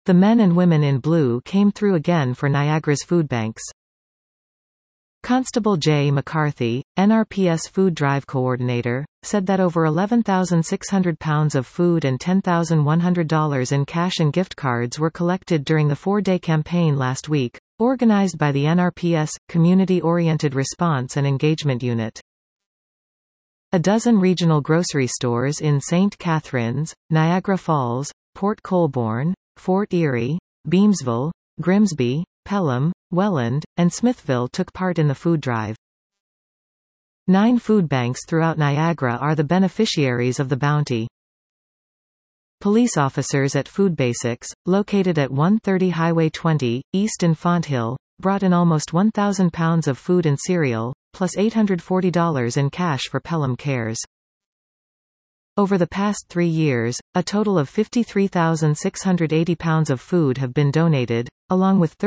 The men and women in blue came through again for Niagara's food banks. Constable J. McCarthy, NRPS Food Drive Coordinator, said that over 11,600 pounds of food and $10,100 in cash and gift cards were collected during the 4-day campaign last week, organized by the NRPS, Community-Oriented Response and Engagement Unit. A dozen regional grocery stores in St. Catharines, Niagara Falls, Port Colborne, Fort Erie, Beamsville, Grimsby, Pelham, Welland, and Smithville took part in the food drive. 9 food banks throughout Niagara are the beneficiaries of the bounty. Police officers at Food Basics, located at 130 Highway 20, east in Fonthill, brought in almost 1,000 pounds of food and cereal, plus $840 in cash for Pelham Cares. Over the past 3 years, a total of 53,680 pounds of food have been donated, along with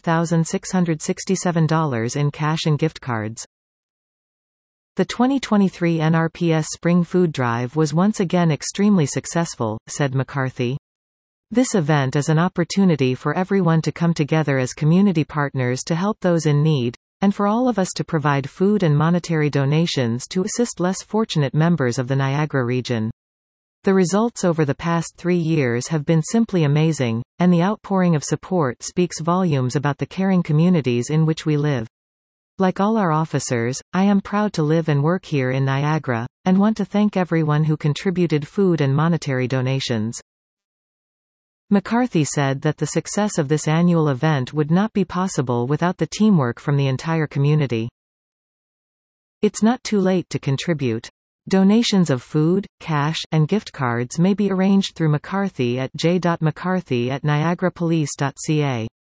$35,667 in cash and gift cards. The 2023 NRPS Spring Food Drive was once again extremely successful, said McCarthy. This event is an opportunity for everyone to come together as community partners to help those in need, and for all of us to provide food and monetary donations to assist less fortunate members of the Niagara region. The results over the past 3 years have been simply amazing, and the outpouring of support speaks volumes about the caring communities in which we live. Like all our officers, I am proud to live and work here in Niagara, and want to thank everyone who contributed food and monetary donations. McCarthy said that the success of this annual event would not be possible without the teamwork from the entire community. It's not too late to contribute. Donations of food, cash, and gift cards may be arranged through McCarthy at j.mccarthy@niagarapolice.ca.